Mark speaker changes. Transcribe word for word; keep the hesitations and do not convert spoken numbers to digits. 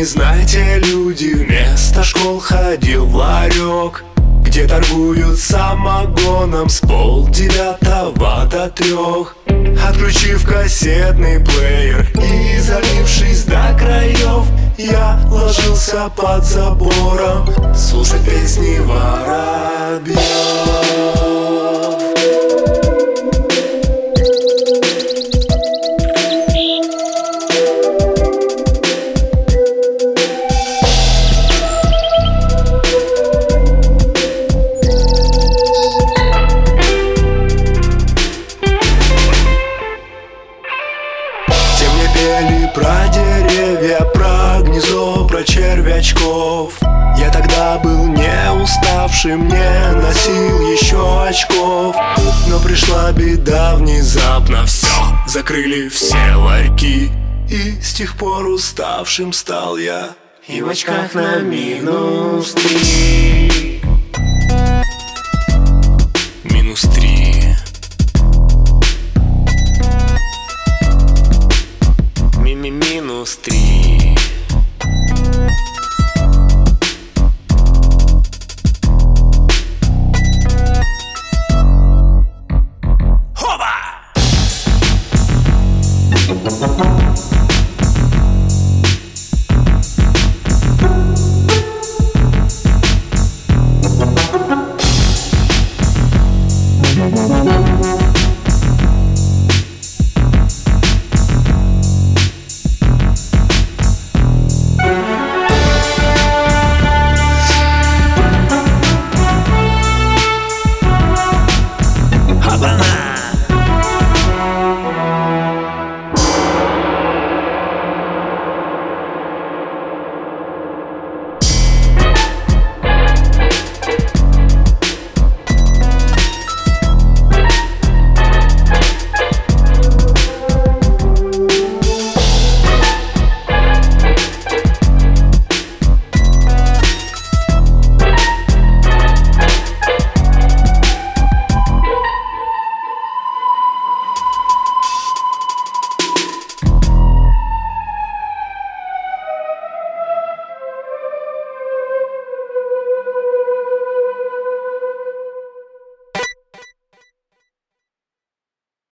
Speaker 1: знаете, люди, вместо школ ходил в ларек, где торгуют самогоном с полдевятого до трех. Отключив кассетный плеер и залившись до краев, я ложился под забором слушать песни воробьев. Пели про деревья, про гнездо, про червячков. Я тогда был не уставшим, не носил еще очков. Но пришла беда внезапно, все, закрыли все ларьки. И с тех пор уставшим стал я, и в очках на минус три. Минус три. Минус три. Хоба!